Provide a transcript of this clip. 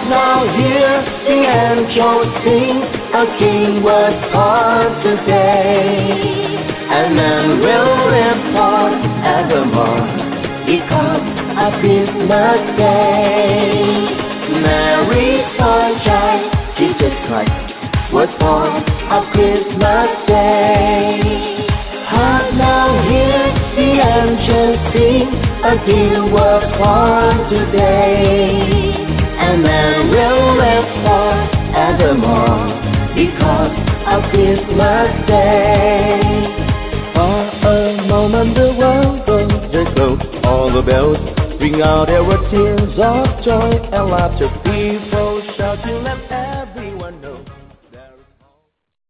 Hark now, hear the angels sing, a king was born today. And man will live forevermore because of Christmas Day. Mary, sunshine, Jesus Christ was born on Christmas Day. Hark now, hear the angels sing, a king was born today. And man will live forevermore because of Christmas Day. For a moment the world goes aglow, all the bells ring out, there were tears of joy and laughter